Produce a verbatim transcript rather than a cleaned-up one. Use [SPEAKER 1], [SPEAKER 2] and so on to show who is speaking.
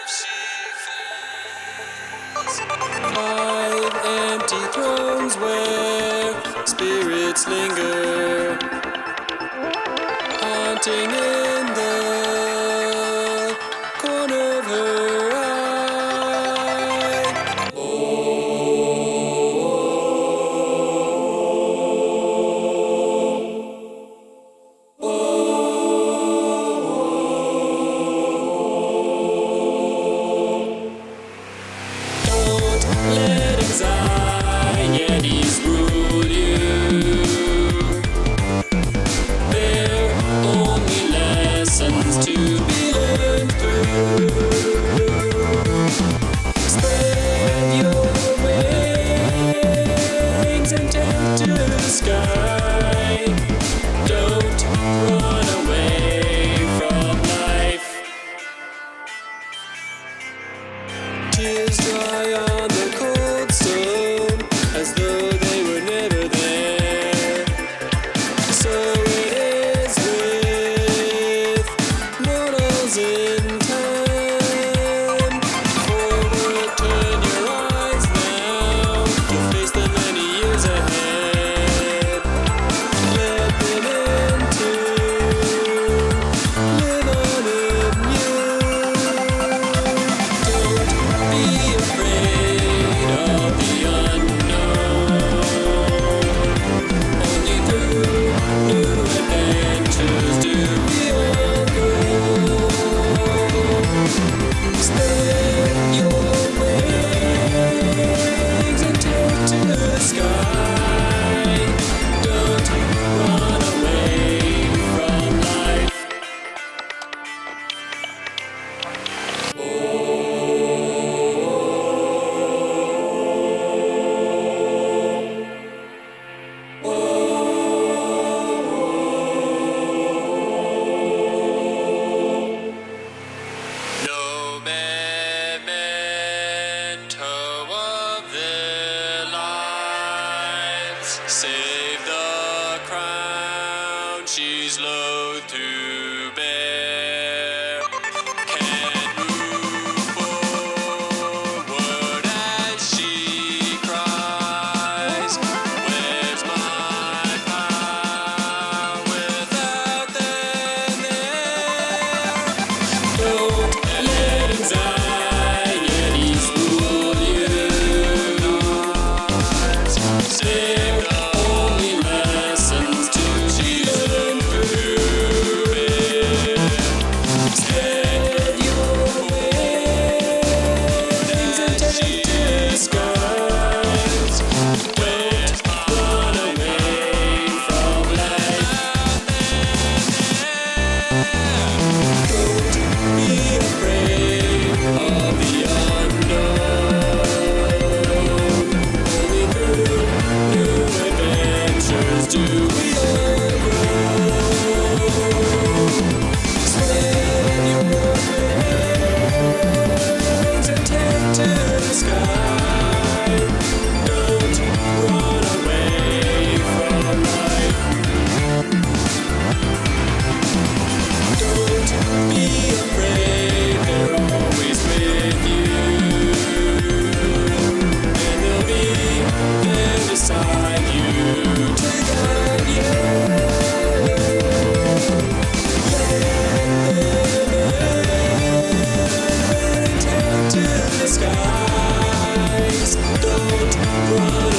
[SPEAKER 1] Five empty thrones where spirits linger, haunting in the corner of her eye. Don't let anxieties rule you. They're only lessons to be learned through. Spread your wings and take to the sky. Don't run away from life. Tears dry on the cold stone as though they were never there. So it is with mortals in time. Forward, turn your eyes now to face the many years ahead. Let them into live on in you. Don't be afraid of the unknown. Only through new adventures do we all grow. Spread your wings and take to the sky. Don't run away from life. No memento of their lives, save the crown she's loath to bear. Can't move forward as she cries. Where's my power without them there? Don't let anxieties rule you. Save the only lessons to be learned through it. Spread your wings and take to the skies. Don't run away from life. Don't be afraid of the unknown. Only through new adventures do we all grow. Spread your wings and take to the sky. Don't run away from life. Don't be afraid, they're always with you. And they'll be there beside you to guide you. Let them take to the skies. Don't run